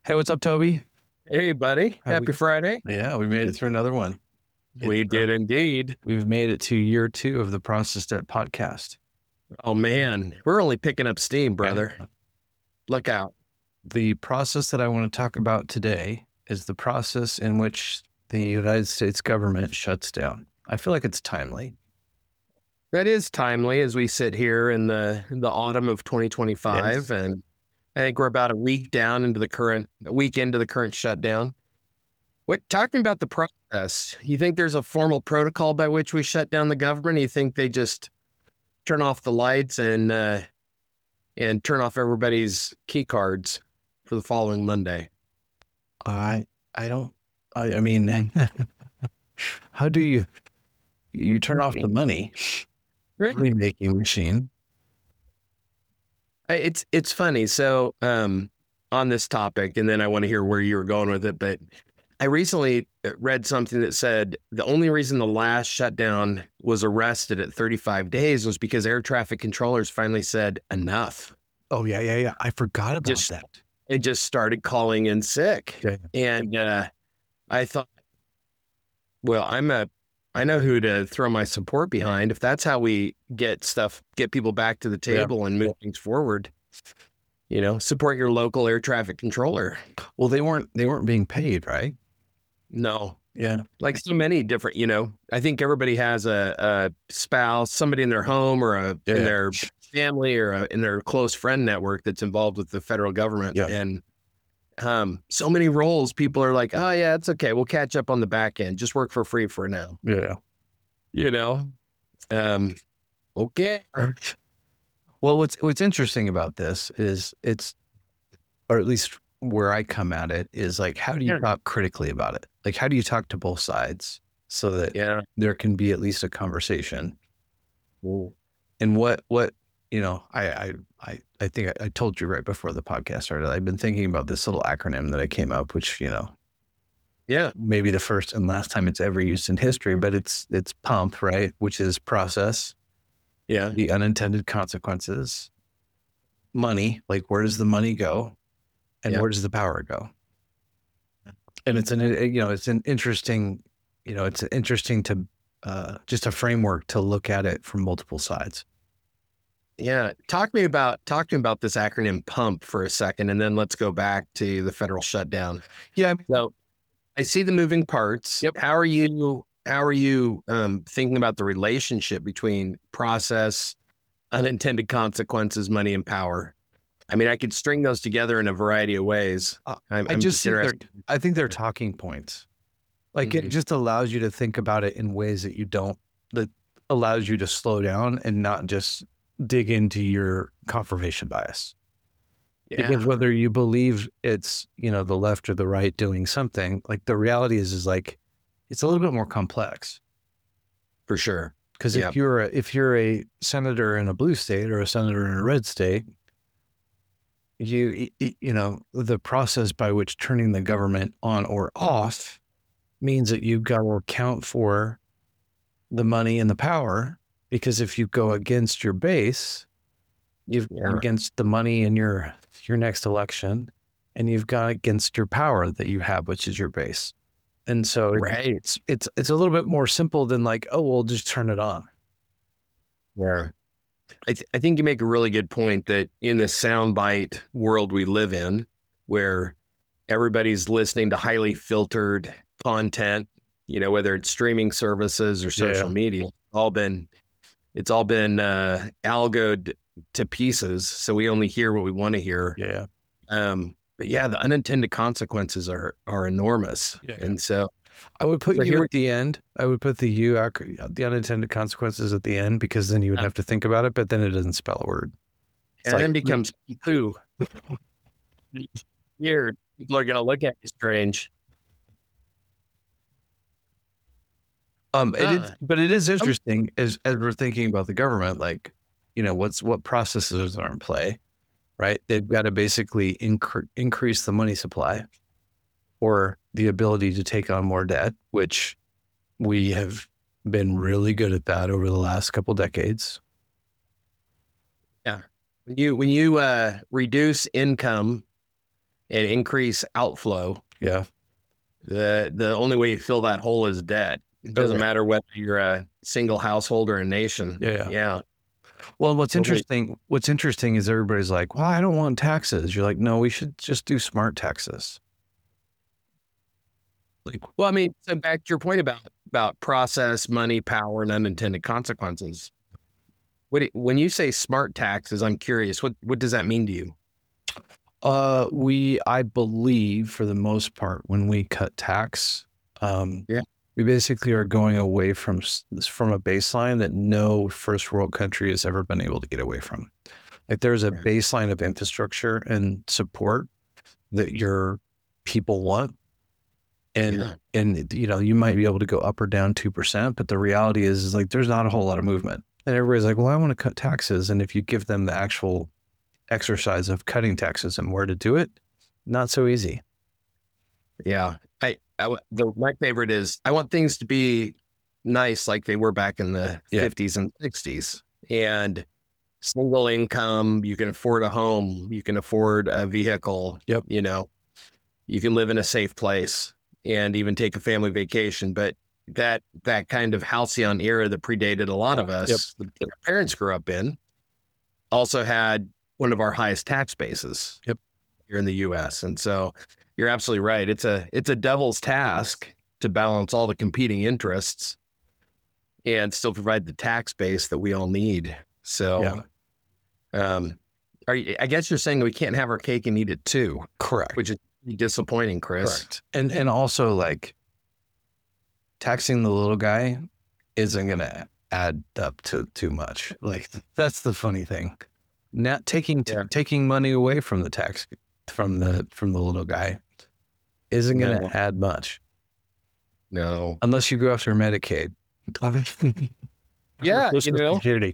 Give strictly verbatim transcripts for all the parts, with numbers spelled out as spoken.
Hey, what's up, Toby? Hey, buddy. How Happy we- Friday. Yeah, we made it through another one. We It's, uh, did indeed. We've made it to year two of the Process Debt podcast. Oh, man. We're only picking up steam, brother. Look out. The process that I want to talk about today is the process in which the United States government shuts down. I feel like it's timely. That is timely as we sit here in the in the autumn of twenty twenty-five. Yes. And I think we're about a week down into the current, a week into the current shutdown. What, talking about the process, you think there's a formal protocol by which we shut down the government? You think they just turn off the lights and, uh, and turn off everybody's key cards for the following Monday? I I don't, I, I mean, how do you, you turn off the money Right. making machine? I- It's it's funny. So um, on this topic, and then I want to hear where you were going with it. But I recently read something that said the only reason the last shutdown was arrested at thirty-five days was because air traffic controllers finally said enough. Oh, yeah, yeah, yeah. I forgot about Just- that. It just started calling in sick, Yeah. and uh, I thought, well, I'm a I know who to throw my support behind if that's how we get stuff, get people back to the table and move things forward. You know, support your local air traffic controller. Well, they weren't, they weren't being paid, right? No, Yeah. like so many different, you know, I think everybody has a, a spouse, somebody in their home or a, Yeah. in their family or a, in their close friend network that's involved with the federal government. Yeah. And um, so many roles, people are like, oh yeah, it's okay. We'll catch up on the back end. Just work for free for now. Yeah. You know? Um, okay. Well, what's what's interesting about this is it's, or at least where I come at it is like, how do you Yeah. talk critically about it? Like, how do you talk to both sides so that Yeah. there can be at least a conversation? Ooh. And what what you know, I I I, I think I, I told you right before the podcast started. I've been thinking about this little acronym that I came up, which you know, Yeah. maybe the first and last time it's ever used in history, but it's it's PUMP, right? Which is process, Yeah. the unintended consequences, money, like where does the money go, and Yeah. where does the power go? And it's an, you know, it's an interesting, you know, it's interesting to uh, just a framework to look at it from multiple sides. Yeah. Talk to me about talk to me about this acronym PUMP for a second, and then let's go back to the federal shutdown. Yeah. So I see the moving parts. Yep. How are you how are you um, thinking about the relationship between process, unintended consequences, money, and power? I mean, I could string those together in a variety of ways. Uh, I'm, I I'm just think they're, interested. I think they're talking points. Like it Mhm. just allows you to think about it in ways that you don't, that allows you to slow down and not just dig into your confirmation bias. Yeah. Because whether you believe it's, you know, the left or the right doing something, like the reality is, is like, it's a little bit more complex. For sure. Because Yep. if you're a, if you're a senator in a blue state or a senator in a red state, you, y- you know, the process by which turning the government on or off means that you've got to account for the money and the power. Because if you go against your base, you've gone Yeah. against the money in your, your next election, and you've gone against your power that you have, which is your base. And so it- Right. it's, it's, it's a little bit more simple than like, oh, we'll just turn it on. Yeah. I, th- I think you make a really good point that in the soundbite world we live in, where everybody's listening to highly filtered content, you know, whether it's streaming services or social Yeah. media, all been, it's all been uh, algoed to pieces. So we only hear what we want to hear. Yeah. Um, but yeah, the unintended consequences are are enormous. Yeah. And so, I would put So you here- at the end. I would put the you, ac- the unintended consequences at the end, because then you would Yeah. have to think about it, but then it doesn't spell a word. It's and like- then becomes poo. Here, people are going to look at you strange. Um, it is, Ah. but it is interesting as, as we're thinking about the government, like, you know, what's, what processes are in play, right? They've got to basically incre- increase the money supply or the ability to take on more debt, which we have been really good at that over the last couple decades. When you when you uh, reduce income and increase outflow, Yeah. the the only way you fill that hole is debt. It doesn't Okay. matter whether you're a single household or a nation. Yeah, yeah. Yeah. Well, what's Totally. interesting, what's interesting is everybody's like, well, I don't want taxes. You're like, no, we should just do smart taxes. Like, Well, I mean, so back to your point about about process, money, power, and unintended consequences. What do- when you say smart taxes, I'm curious. What what does that mean to you? uh, we, I believe for the most part, when we cut tax, um, Yeah. we basically are going away from, s- from a baseline that no first world country has ever been able to get away from. Like there's a Right. baseline of infrastructure and support that your people want. And, Yeah. and, you know, you might be able to go up or down two percent, but the reality is, is like, there's not a whole lot of movement. And everybody's like, well, I want to cut taxes. And if you give them the actual exercise of cutting taxes and where to do it, not so easy. Yeah. I, I w- the my favorite is I want things to be nice like they were back in the Yeah. fifties and sixties. And single income, you can afford a home, you can afford a vehicle. Yep. You know, you can live in a safe place and even take a family vacation. But that that kind of halcyon era that predated a lot of us, Yep. that our parents grew up in, also had one of our highest tax bases. Yep. Here in the U S. And so you're absolutely right. It's a it's a devil's task to balance all the competing interests and still provide the tax base that we all need. So um are you, I guess you're saying we can't have our cake and eat it too, Correct. which is disappointing, Chris. Correct. And, and also like taxing the little guy isn't going to add up to too much. Like that's the funny thing. Not taking, t- Yeah. taking money away from the tax, from the, from the little guy isn't going to No. add much No. unless you go after Medicaid. Yeah, you Social know. Security.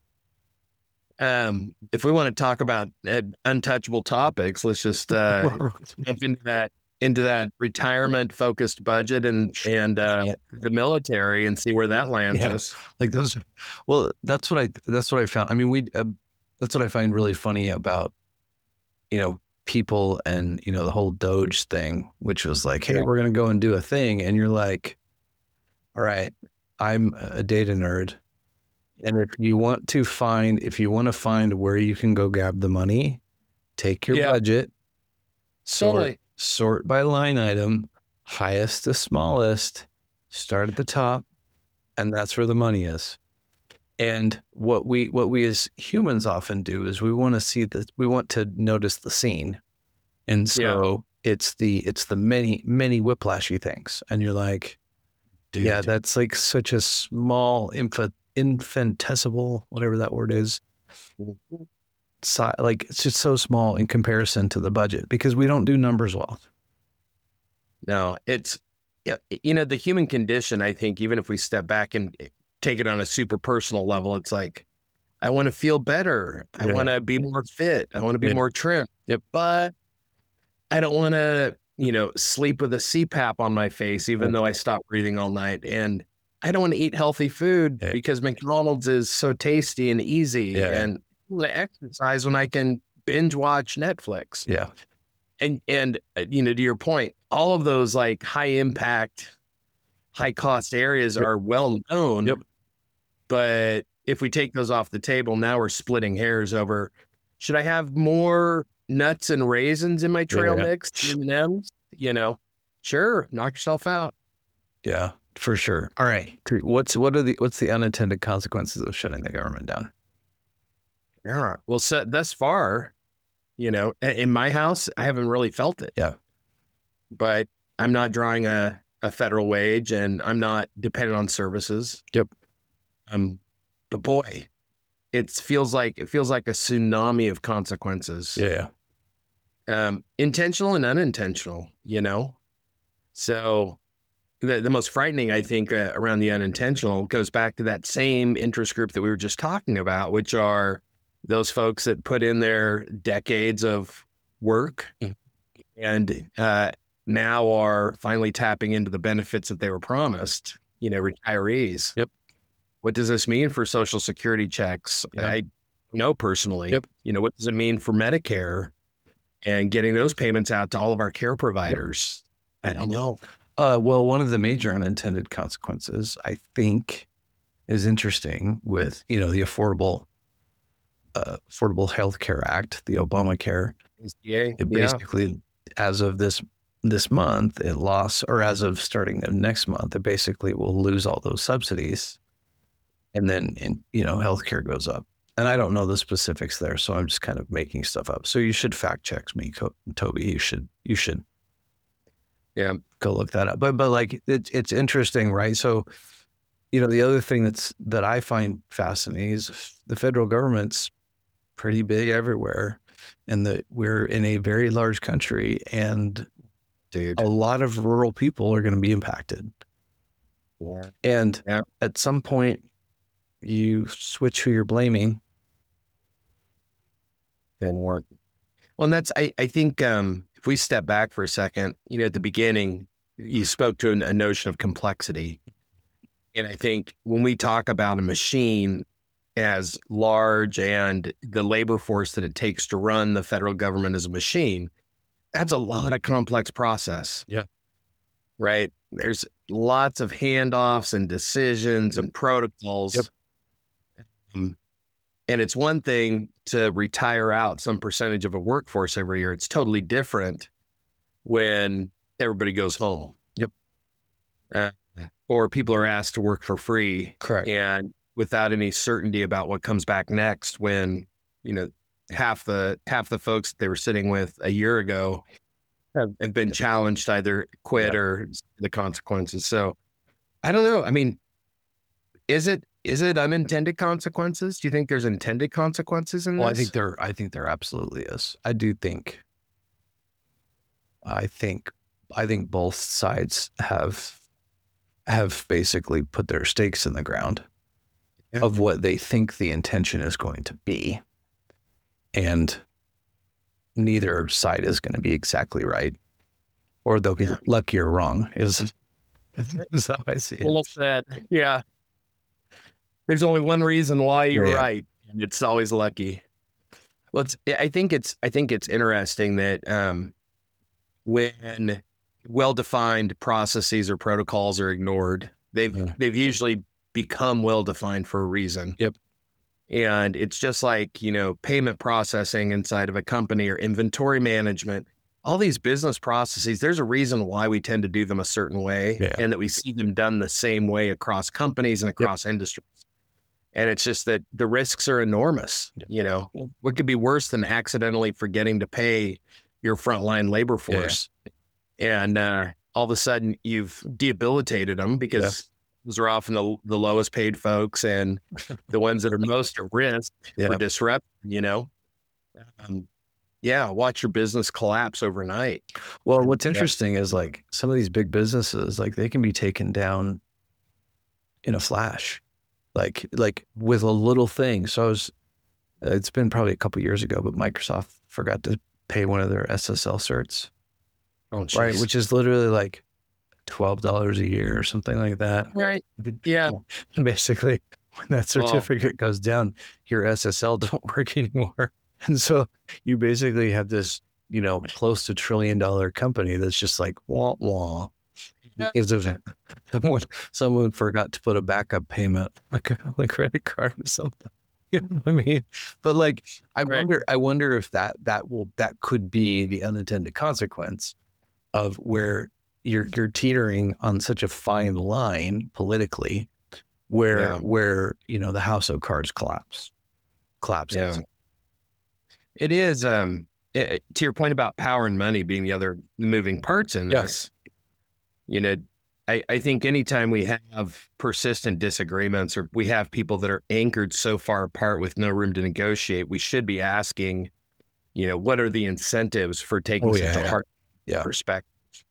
Um, if we want to talk about uh, untouchable topics, let's just uh, jump into that into that retirement focused budget and and uh, the military and see where that lands Yeah. us. Like those, well, that's what I, that's what I found. I mean, we, uh, that's what I find really funny about, you know, people and, you know, the whole Doge thing, which was like, hey, Yeah. we're going to go and do a thing. And you're like, all right, I'm a data nerd. And if you want to find, if you want to find where you can go grab the money, take your Yeah. budget, sort, Totally. sort by line item, highest to smallest, start at the top, and that's where the money is. And what we what we as humans often do is we want to see that we want to notice the scene. And so it's the it's the many, many whiplashy things. And you're like, Dude. yeah, that's like such a small infant infinitesimal, whatever that word is. Si- like it's just so small in comparison to the budget because we don't do numbers well. No, it's yeah, you know, the human condition, I think, even if we step back and take it on a super personal level, it's like, I want to feel better. I Yeah. want to be more fit. I want to be Yeah. more trim. Yep. But I don't want to, you know, sleep with a C PAP on my face, even though I stop breathing all night. And I don't want to eat healthy food Yeah. because McDonald's is so tasty and easy. Yeah. And I want to exercise when I can binge watch Netflix. Yeah. And, and, uh, you know, to your point, all of those like high impact, high cost areas Yep. are well known. Yep. But if we take those off the table, now we're splitting hairs over, should I have more nuts and raisins in my trail Yeah. mix? M and M's? You know, sure, knock yourself out. Yeah, for sure. All right. What's what are the what's the unintended consequences of shutting the government down? Yeah. Well, so thus far, you know, i- in my house, I haven't really felt it. Yeah. But I'm not drawing a, a federal wage and I'm not dependent on services. Yep. Um, but boy, it feels like it feels like a tsunami of consequences. Yeah. Um, intentional and unintentional, you know? So the, the most frightening, I think, uh, around the unintentional goes back to that same interest group that we were just talking about, which are those folks that put in their decades of work Mm. and uh, now are finally tapping into the benefits that they were promised, you know, retirees. Yep. What does this mean for Social Security checks? Yeah. I know personally, Yep. you know, what does it mean for Medicare? and getting those payments out to all of our care providers. I don't know. Uh, well, one of the major unintended consequences, I think, is interesting with, you know, the Affordable uh, Affordable Health Care Act, the Obamacare. Yeah, It yeah, basically, as of this this month, it lost, or as of starting the next month, it basically will lose all those subsidies, and then, in, you know, healthcare goes up. And I don't know the specifics there, so I'm just kind of making stuff up. So you should fact check me, Co- Toby. You should you should yeah. go look that up. But but like it's it's interesting, right? So, you know, the other thing that's that I find fascinating is the federal government's pretty big everywhere, and that we're in a very large country, and Dude. a lot of rural people are going to be impacted. Yeah. And Yeah. at some point, you switch who you're blaming. Didn't work. Well, and that's, I, I think, um, if we step back for a second, you know, at the beginning, you spoke to an, a notion of complexity. And I think when we talk about a machine as large and the labor force that it takes to run the federal government as a machine, that's a lot of complex process. Yeah. Right. There's lots of handoffs and decisions and protocols. Yep. Um, and it's one thing to retire out some percentage of a workforce every year. It's totally different when everybody goes home. Yep. Uh, or people are asked to work for free. Correct. And without any certainty about what comes back next, when, you know, half the half the folks that they were sitting with a year ago have, have been challenged, either quit, yeah, or the consequences. So I don't know. I mean, is it is it unintended consequences? Do you think there's intended consequences in well, this? I think there I think there absolutely is. I do think I think I think both sides have have basically put their stakes in the ground, yeah, of what they think the intention is going to be. And neither side is going to be exactly right, or they'll be lucky or wrong, is, is how I see it. Well said. Yeah. There's only one reason why you're Yeah. right, and it's always lucky. Well, it's, I think it's, I think it's interesting that um, when well-defined processes or protocols are ignored, they've Yeah. they've usually become well-defined for a reason. Yep. And it's just like, you know, payment processing inside of a company or inventory management, all these business processes, there's a reason why we tend to do them a certain way, Yeah. and that we see them done the same way across companies and across, yep, industries. And it's just that the risks are enormous. Yep. You know, what could be worse than accidentally forgetting to pay your frontline labor force? Yeah. And uh, all of a sudden you've debilitated them, because yeah. those are often the, the lowest paid folks and the ones that are most at risk, yeah, for disrupt, you know? Um, yeah. Watch your business collapse overnight. Well, what's interesting, yeah, is like some of these big businesses, like they can be taken down in a flash, like, like with a little thing. So I was, it's been probably a couple of years ago, but Microsoft forgot to pay one of their S S L certs. Oh, right. Which is literally like twelve dollars a year or something like that. Right. Yeah. Basically, when that certificate oh. goes down, your S S L don't work anymore. And so you basically have this, you know, close to trillion dollar company that's just like, wah, wah. Yeah. Someone, someone forgot to put a backup payment, like a, like a credit card or something. You know what I mean? But like, I right. wonder, I wonder if that, that will, that could be the unintended consequence of where you're, you're teetering on such a fine line politically, where, yeah. where, you know, the house of cards collapse, collapses. Yeah. It is, um, it, to your point about power and money being the other moving parts in this, yeah. you know, I, I think anytime we have persistent disagreements, or we have people that are anchored so far apart with no room to negotiate, we should be asking, you know, what are the incentives for taking oh, such yeah, a yeah. hard yeah. perspective?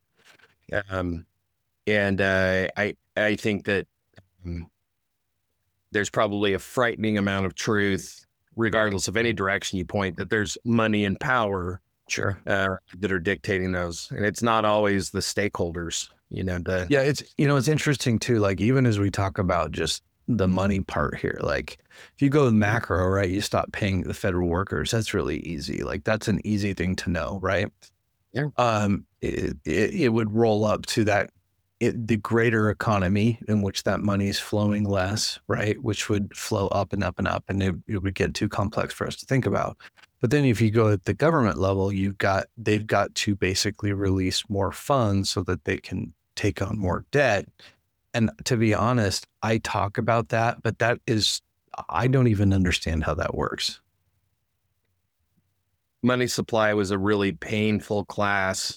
Um, and uh, I I think that um, there's probably a frightening amount of truth, regardless of any direction you point, that there's money and power, sure, uh, that are dictating those, and it's not always the stakeholders. You know, the, yeah, it's, you know, it's interesting too, like even as we talk about just the money part here. Like if you go macro, right, you stop paying the federal workers. That's really easy. Like that's an easy thing to know, right? Yeah. Um, it, it, it would roll up to that, it, the greater economy in which that money is flowing less, right? Which would flow up and up and up, and it, it would get too complex for us to think about. But then if you go at the government level, you've got, they've got to basically release more funds so that they can take on more debt. And to be honest, I talk about that, but that is, I don't even understand how that works. Money supply was a really painful class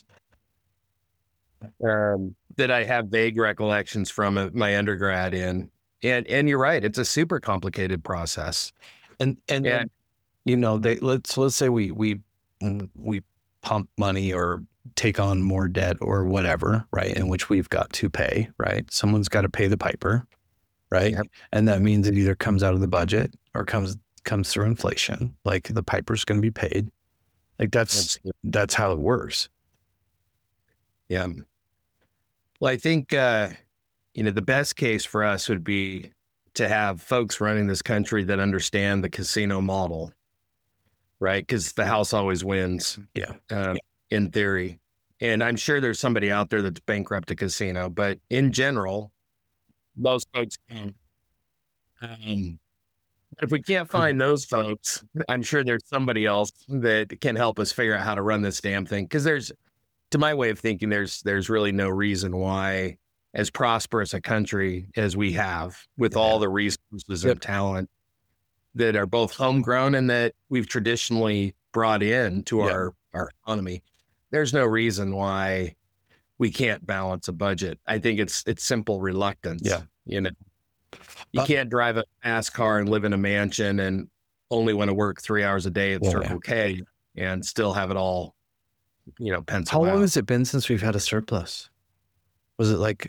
um, that I have vague recollections from uh, my undergrad in. And and you're right, it's a super complicated process. And and Yeah. then, you know, they let's let's say we we we pump money or take on more debt or whatever, right? In which we've got to pay, right? Someone's got to pay the piper, right? Yep. And that means it either comes out of the budget or comes comes through inflation. Like the piper's going to be paid. Like that's That's- that's how it works. Yeah. Well, I think, uh, you know, the best case for us would be to have folks running this country that understand the casino model, right? Because the house always wins. Yeah. Um, in theory. And I'm sure there's somebody out there that's bankrupt a casino, but in general, most folks can. Um, if we can't find those folks, I'm sure there's somebody else that can help us figure out how to run this damn thing. Because there's, to my way of thinking, there's there's really no reason why, as prosperous a country as we have, with Yeah. all the resources Yep. and talent that are both homegrown and that we've traditionally brought in to Yeah. our, our economy, there's no reason why we can't balance a budget. I think it's it's simple reluctance. Yeah. You know, you Uh, can't drive a fast car and live in a mansion and only want to work three hours a day at Yeah. Circle K and still have it all, you know, penciled How long out. has it been since we've had a surplus? Was it like,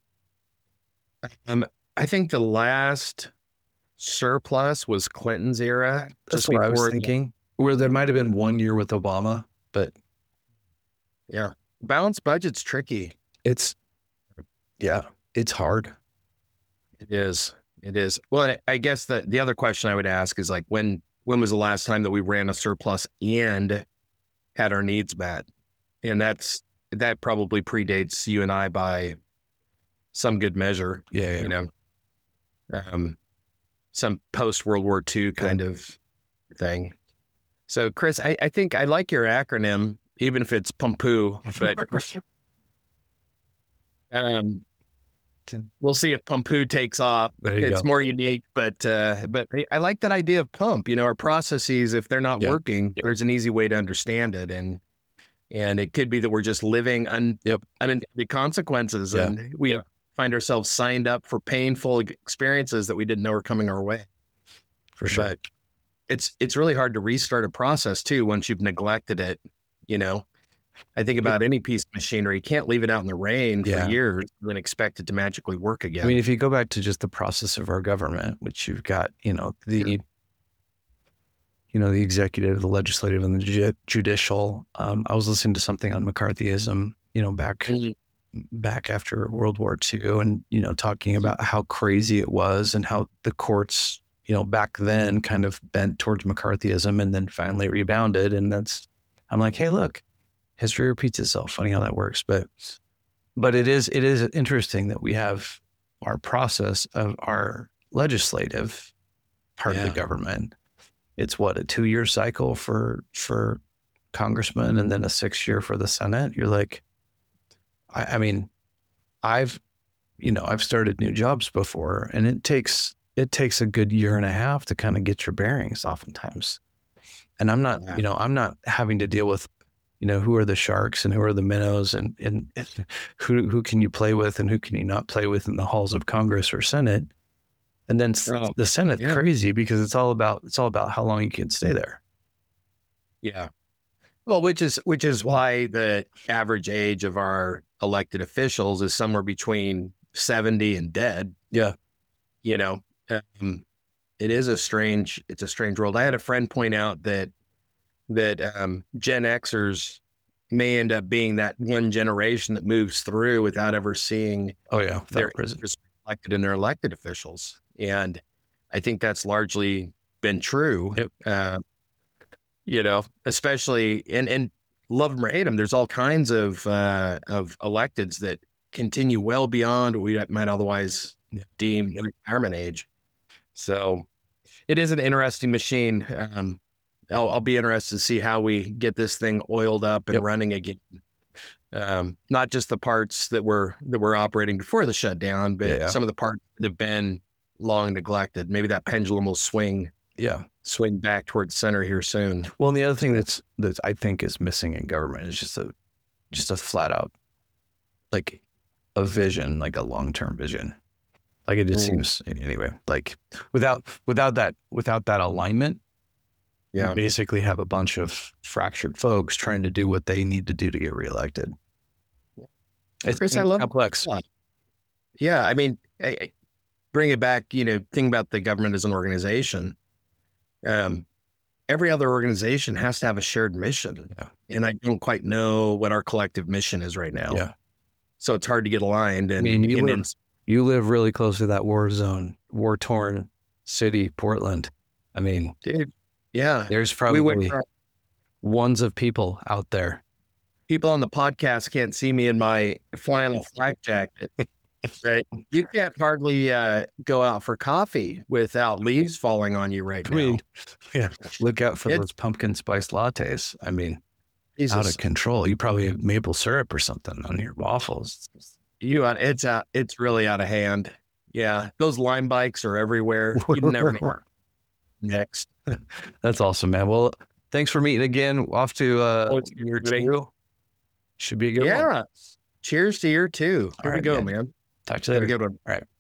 Um, I think the last surplus was Clinton's era. that's just what I was before- thinking, where there might have been one year with Obama, but Yeah. Balanced budget's tricky. it's, yeah, it's hard. It is. It is. Well, I- I guess the, the other question I would ask is like, when, when was the last time that we ran a surplus and had our needs met? And that's, that probably predates you and I by some good measure, Yeah. yeah. you know, um, some post World War Two kind of thing. So Chris, I, I think I like your acronym, even if it's PUMPOO, but um, we'll see if PUMPOO takes off. There you It's go. more unique, but uh, but I- I like that idea of pump. You know, our processes, if they're not Yeah. working, Yeah. there's an easy way to understand it, and and it could be that we're just living un, Yep. unintended consequences, Yeah. and we find ourselves signed up for painful experiences that we didn't know were coming our way. For sure. But it's it's really hard to restart a process too once you've neglected it. You know, I think about any piece of machinery, you can't leave it out in the rain Yeah. for years and then expect it to magically work again. I mean, if you go back to just the process of our government, which you've got, you know, the, you know, the executive, the legislative, and the ju- judicial. Um, I was listening to something on McCarthyism, you know, back Mhm. back after World War Two, and you know, talking about how crazy it was and how the courts, you know, back then kind of bent towards McCarthyism and then finally rebounded. And that's, I'm like, hey, look, history repeats itself. Funny how that works, but but it is it is interesting that we have our process of our legislative part of Yeah. the government. It's what, a two year cycle for for congressmen and then a six year for the Senate. You're like, I, I mean, I've you know I've started new jobs before, and it takes it takes a good year and a half to kind of get your bearings oftentimes. And I'm not, Yeah. you know, I'm not having to deal with, you know, who are the sharks and who are the minnows and, and who, who can you play with and who can you not play with in the halls of Congress or Senate. And then s- Oh, the Senate's yeah. crazy because it's all about, it's all about how long you can stay there. Yeah. Well, which is which is why the average age of our elected officials is somewhere between seventy and dead. Yeah. You know, um, it is a strange, it's a strange world. I had a friend point out that that um, Gen Xers may end up being that one generation that moves through without ever seeing Oh yeah. their Without prison. interests reflected in their elected officials. And I think that's largely been true. Yep. Uh, you know, especially, and, and love them or hate them, there's all kinds of, uh, of electeds that continue well beyond what we might otherwise Yeah. deem retirement age. So it is an interesting machine. Um, I'll, I'll be interested to see how we get this thing oiled up and Yep. running again. Um, not just the parts that were that were operating before the shutdown, but Yeah. some of the parts that have been long neglected. Maybe that pendulum will swing Yeah. swing back towards center here soon. Well, and the other thing that's that I think is missing in government is just a just a flat out like a vision, like a long term vision. Like it just Mm. seems anyway. Like without without that without that alignment, Yeah. you basically have a bunch of fractured folks trying to do what they need to do to get reelected. It's Chris, I love complex. Yeah, I mean, I, I bring it back. You know, think about the government as an organization. Um, every other organization has to have a shared mission, Yeah. and I don't quite know what our collective mission is right now. Yeah. So it's hard to get aligned. And, I mean, you and live, you live really close to that war zone, war torn city, Portland. I mean, dude, yeah, there's we probably went from, ones of people out there. people on the podcast can't see me in my flannel flak jacket. Right? You can't hardly uh, go out for coffee without leaves falling on you right I now. mean, yeah, look out for It's- those pumpkin spice lattes. I mean, Jesus. out of control. You probably have maple syrup or something on your waffles. You, uh, it's out, it's really out of hand. Yeah, those Lime bikes are everywhere. You never know. Next, That's awesome, man. Well, thanks for meeting again. Off to uh, Oh, it's year great. two. Should be a good one. yeah. Cheers to year two. Here All we right, go, man. man. Talk to you Have a later. good one. All right.